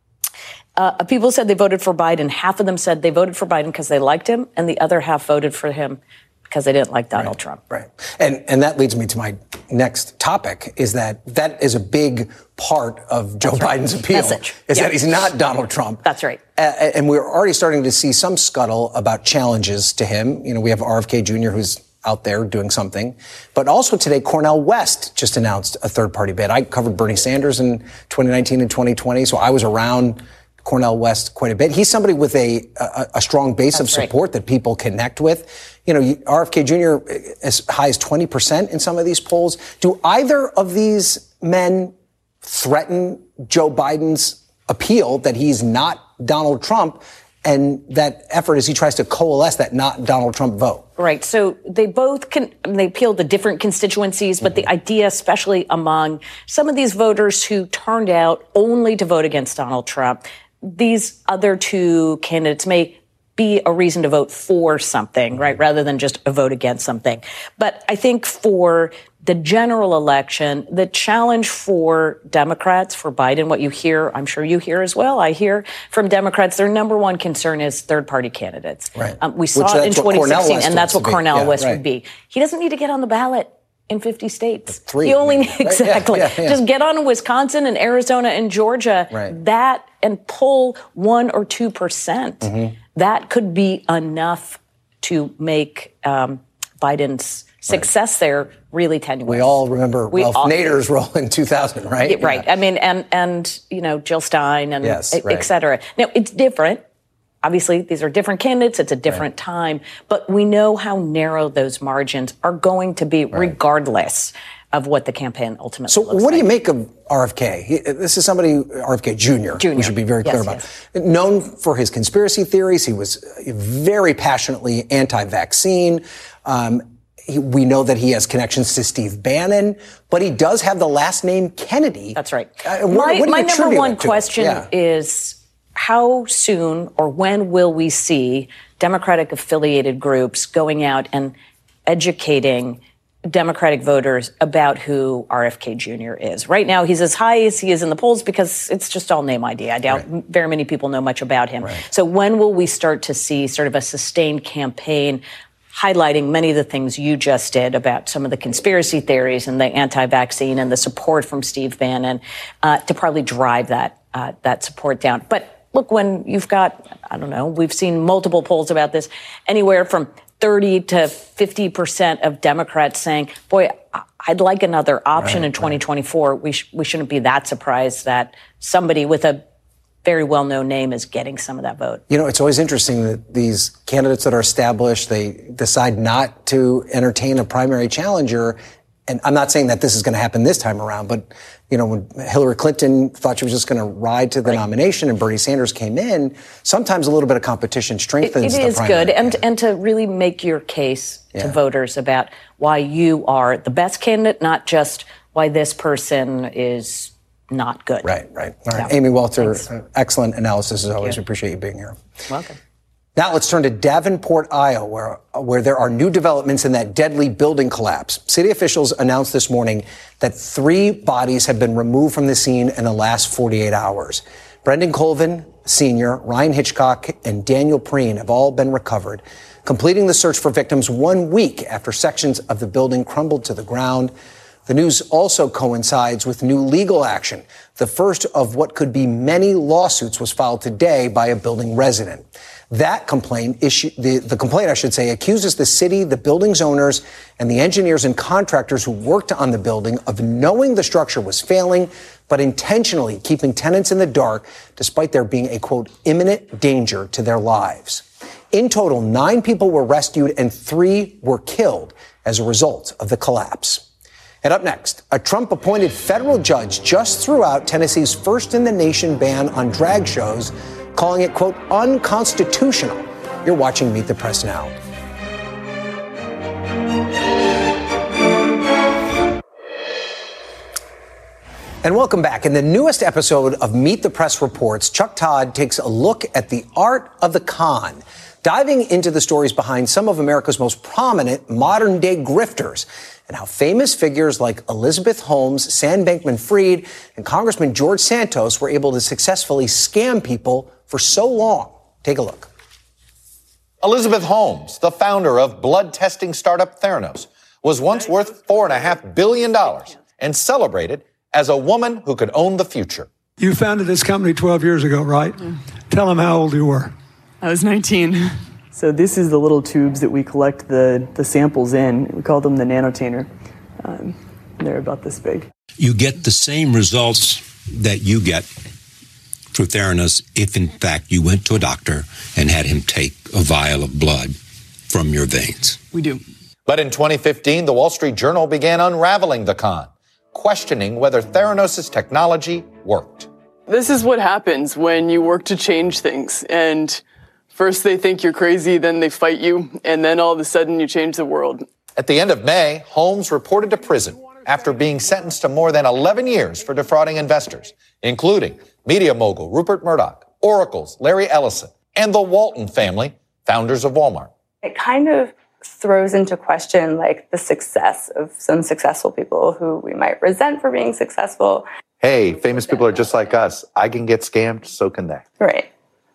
uh, people said they voted for Biden. Half of them said they voted for Biden because they liked him, and the other half voted for him because they didn't like Donald right, Trump. Right. And and that leads me to my next topic, is that that is a big part of Joe That's Biden's right. appeal, Message. is Yeah. that he's not Donald Trump. That's right. Uh, and we're already starting to see some scuttle about challenges to him. You know, we have R F K Junior who's out there doing something. But also today, Cornel West just announced a third-party bid. I covered Bernie Sanders in twenty nineteen and twenty twenty, so I was around Cornel West quite a bit. He's somebody with a a, a strong base That's of support right. that people connect with. You know, R F K Junior as high as twenty percent in some of these polls. Do either of these men threaten Joe Biden's appeal that he's not Donald Trump, and that effort as he tries to coalesce that not Donald Trump vote? Right. So they both can, they appeal to different constituencies, but mm-hmm. the idea, especially among some of these voters who turned out only to vote against Donald Trump, these other two candidates may be a reason to vote for something, right, rather than just a vote against something. But I think for the general election, the challenge for Democrats, for Biden, what you hear, I'm sure you hear as well, I hear from Democrats, their number one concern is third-party candidates. Right. Um, we saw it in twenty sixteen, and that's what Cornel West would be. He doesn't need to get on the ballot in fifty states. Three. He only Right? exactly Yeah, yeah, yeah. just get on in Wisconsin and Arizona and Georgia. Right. That and pull one or two percent. Mm-hmm. That could be enough to make um, Biden's success right. there really tenuous. We all remember we Ralph all, Nader's role in two thousand, right? Yeah, right. Yeah. I mean, and and you know, Jill Stein and yes, et, right. et cetera. Now it's different. Obviously, these are different candidates. It's a different right. time, but we know how narrow those margins are going to be, right. regardless of what the campaign ultimately so looks like. So what do you make of R F K? He, this is somebody, R F K Junior, Junior. we should be very clear yes, about. Yes. Known for his conspiracy theories. He was very passionately anti-vaccine. Um, he, we know that he has connections to Steve Bannon, but he does have the last name Kennedy. That's right. Uh, what, my what my number one question yeah. is, how soon or when will we see Democratic affiliated groups going out and educating Democratic voters about who R F K Junior is? Right now, he's as high as he is in the polls because it's just all name I D. I doubt right. very many people know much about him. Right. So when will we start to see sort of a sustained campaign highlighting many of the things you just did about some of the conspiracy theories and the anti-vaccine and the support from Steve Bannon uh, to probably drive that uh, that support down? But look, when you've got, I don't know, we've seen multiple polls about this, anywhere from thirty to fifty percent of Democrats saying, boy, I'd like another option right, in twenty twenty-four. Right. We, sh- we shouldn't be that surprised that somebody with a very well-known name is getting some of that vote. You know, it's always interesting that these candidates that are established, they decide not to entertain a primary challenger. And I'm not saying that this is going to happen this time around, but, you know, when Hillary Clinton thought she was just going to ride to the right. nomination and Bernie Sanders came in, sometimes a little bit of competition strengthens it, it the is primary. good. And, and to really make your case yeah. to voters about why you are the best candidate, not just why this person is not good. Right, right. All right. Yeah. Amy Welter, uh, excellent analysis as always. We appreciate you being here. Welcome. Now let's turn to Davenport, Iowa, where, where there are new developments in that deadly building collapse. City officials announced this morning that three bodies have been removed from the scene in the last forty-eight hours. Brendan Colvin, Senior, Ryan Hitchcock, and Daniel Preen have all been recovered, completing the search for victims one week after sections of the building crumbled to the ground. The news also coincides with new legal action. The first of what could be many lawsuits was filed today by a building resident. That complaint, issue, the, the complaint, I should say, accuses the city, the building's owners, and the engineers and contractors who worked on the building of knowing the structure was failing, but intentionally keeping tenants in the dark, despite there being a, quote, imminent danger to their lives. In total, nine people were rescued and three were killed as a result of the collapse. And up next, a Trump-appointed federal judge just threw out Tennessee's first-in-the-nation ban on drag shows, calling it, quote, unconstitutional. You're watching Meet the Press Now. And welcome back. In the newest episode of Meet the Press Reports, Chuck Todd takes a look at the art of the con, diving into the stories behind some of America's most prominent modern-day grifters and how famous figures like Elizabeth Holmes, Sam Bankman-Fried, and Congressman George Santos were able to successfully scam people for so long. Take a look. Elizabeth Holmes, the founder of blood testing startup Theranos, was once worth four point five billion dollars and celebrated as a woman who could own the future. You founded this company twelve years ago, right? Mm. Tell them how old you were. I was nineteen. So this is the little tubes that we collect the, the samples in. We call them the nanotainer. Um, they're about this big. You get the same results that you get through Theranos if, in fact, you went to a doctor and had him take a vial of blood from your veins. We do. But in twenty fifteen, the Wall Street Journal began unraveling the con, questioning whether Theranos' technology worked. This is what happens when you work to change things. And first they think you're crazy, then they fight you, and then all of a sudden you change the world. At the end of May, Holmes reported to prison after being sentenced to more than eleven years for defrauding investors, including media mogul Rupert Murdoch, Oracle's Larry Ellison, and the Walton family, founders of Walmart. It kind of throws into question, like, the success of some successful people who we might resent for being successful. Hey, famous people are just like us. I can get scammed, so can they. Right.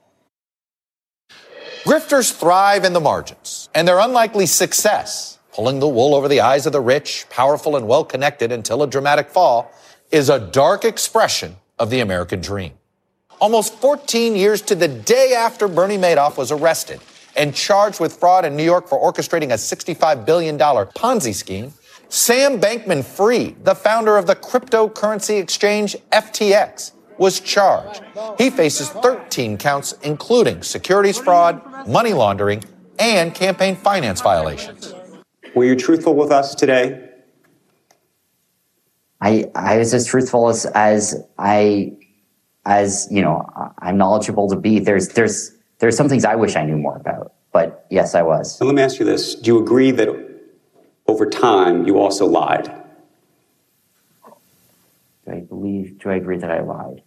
Grifters thrive in the margins, and their unlikely success, pulling the wool over the eyes of the rich, powerful, and well-connected until a dramatic fall, is a dark expression of the American dream. Almost fourteen years to the day after Bernie Madoff was arrested and charged with fraud in New York for orchestrating a sixty-five billion dollars Ponzi scheme, Sam Bankman-Fried, the founder of the cryptocurrency exchange F T X, was charged. He faces thirteen counts, including securities fraud, money laundering, and campaign finance violations. Were you truthful with us today? I, I was as truthful as, as I, as, you know, I'm knowledgeable to be. There's, there's, there's some things I wish I knew more about, but yes, I was. So let me ask you this. Do you agree that over time you also lied? Do I believe, do I agree that I lied?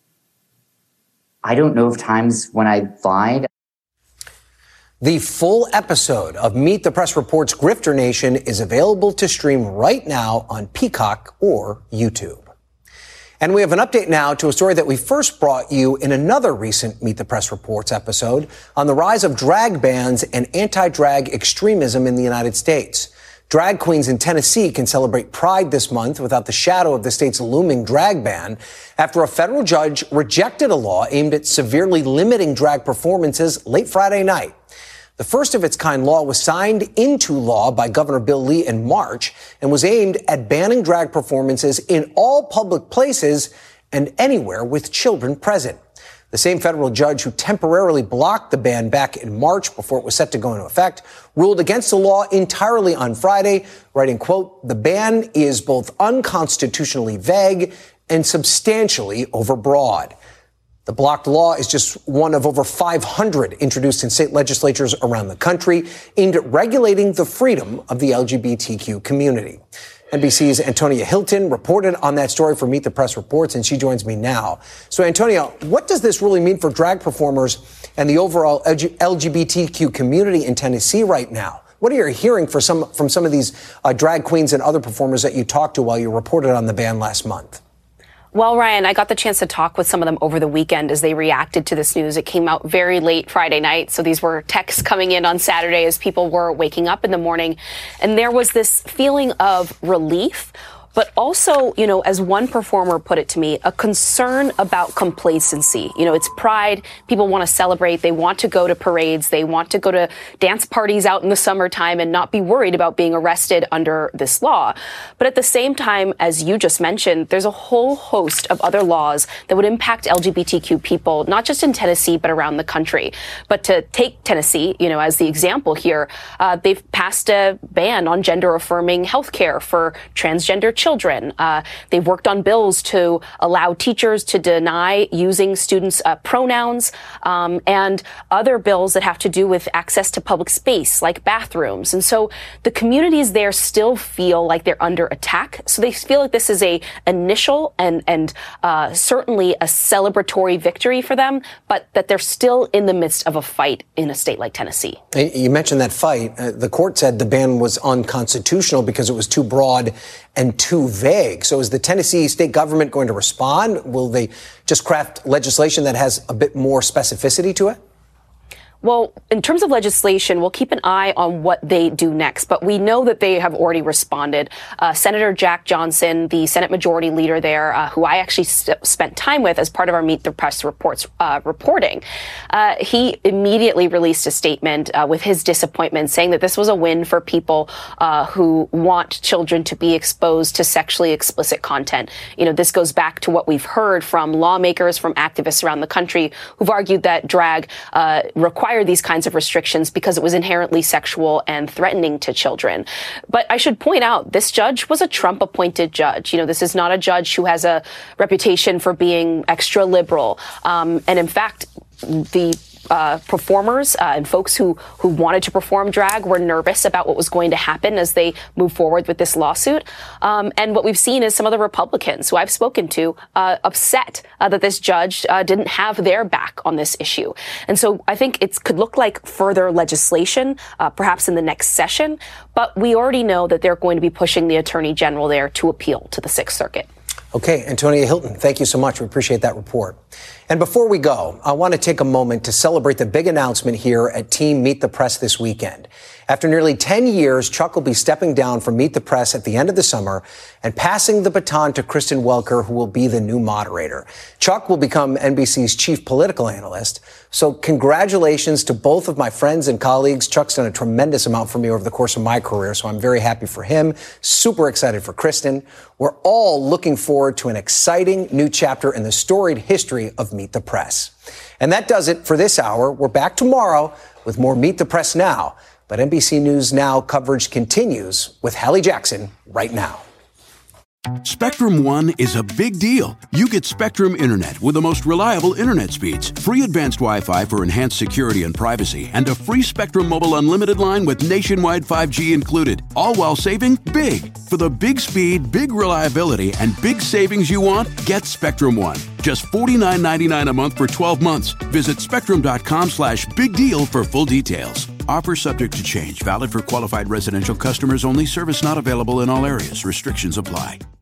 I don't know of times when I lied. The full episode of Meet the Press Reports Grifter Nation is available to stream right now on Peacock or YouTube. And we have an update now to a story that we first brought you in another recent Meet the Press Reports episode on the rise of drag bans and anti-drag extremism in the United States. Drag queens in Tennessee can celebrate Pride this month without the shadow of the state's looming drag ban after a federal judge rejected a law aimed at severely limiting drag performances late Friday night. The first of its kind law was signed into law by Governor Bill Lee in March and was aimed at banning drag performances in all public places and anywhere with children present. The same federal judge who temporarily blocked the ban back in March before it was set to go into effect ruled against the law entirely on Friday, writing, quote, "The ban is both unconstitutionally vague and substantially overbroad." The blocked law is just one of over five hundred introduced in state legislatures around the country aimed at regulating the freedom of the L G B T Q community. N B C's Antonia Hilton reported on that story for Meet the Press Reports, and she joins me now. So, Antonia, what does this really mean for drag performers and the overall L G B T Q community in Tennessee right now? What are you hearing for some, from some of these uh, drag queens and other performers that you talked to while you reported on the ban last month? Well, Ryan, I got the chance to talk with some of them over the weekend as they reacted to this news. It came out very late Friday night, so these were texts coming in on Saturday as people were waking up in the morning. And there was this feeling of relief, but also, you know, as one performer put it to me, a concern about complacency. You know, it's pride. People want to celebrate. They want to go to parades. They want to go to dance parties out in the summertime and not be worried about being arrested under this law. But at the same time, as you just mentioned, there's a whole host of other laws that would impact L G B T Q people, not just in Tennessee, but around the country. But to take Tennessee, you know, as the example here, uh, they've passed a ban on gender-affirming health care for transgender children. Uh, they've worked on bills to allow teachers to deny using students' uh, pronouns, um, and other bills that have to do with access to public space, like bathrooms. And so the communities there still feel like they're under attack. So they feel like this is a initial and, and uh, certainly a celebratory victory for them, but that they're still in the midst of a fight in a state like Tennessee. You mentioned that fight. Uh, the court said the ban was unconstitutional because it was too broad and too vague. So is the Tennessee state government going to respond? Will they just craft legislation that has a bit more specificity to it? Well, in terms of legislation, we'll keep an eye on what they do next. But we know that they have already responded. Uh, Senator Jack Johnson, the Senate Majority Leader there, uh, who I actually st- spent time with as part of our Meet the Press reports uh, reporting, uh, he immediately released a statement uh, with his disappointment, saying that this was a win for people uh, who want children to be exposed to sexually explicit content. You know, this goes back to what we've heard from lawmakers, from activists around the country who've argued that drag uh, requires these kinds of restrictions because it was inherently sexual and threatening to children. But I should point out, this judge was a Trump-appointed judge. You know, this is not a judge who has a reputation for being extra liberal. Um, and in fact, the Uh, performers uh, and folks who who wanted to perform drag were nervous about what was going to happen as they move forward with this lawsuit. Um, and what we've seen is some of the Republicans who I've spoken to uh, upset uh, that this judge uh, didn't have their back on this issue. And so I think it could look like further legislation, uh, perhaps in the next session. But we already know that they're going to be pushing the Attorney General there to appeal to the Sixth Circuit. Okay, Antonia Hilton, thank you so much. We appreciate that report. And before we go, I want to take a moment to celebrate the big announcement here at Team Meet the Press this weekend. After nearly ten years, Chuck will be stepping down from Meet the Press at the end of the summer and passing the baton to Kristen Welker, who will be the new moderator. Chuck will become N B C's chief political analyst. So congratulations to both of my friends and colleagues. Chuck's done a tremendous amount for me over the course of my career, so I'm very happy for him. Super excited for Kristen. We're all looking forward to an exciting new chapter in the storied history of Meet the Press. And that does it for this hour. We're back tomorrow with more Meet the Press Now. But N B C News Now coverage continues with Hallie Jackson right now. Spectrum One is a big deal. You get Spectrum Internet with the most reliable internet speeds, free advanced Wi-Fi for enhanced security and privacy, and a free Spectrum Mobile Unlimited line with nationwide five G included, all while saving big. For the big speed, big reliability, and big savings you want, get Spectrum One. Just forty-nine ninety-nine a month for twelve months. Visit spectrum.com slash big deal for full details. Offer subject to change. Valid for qualified residential customers only. Service not available in all areas. Restrictions apply.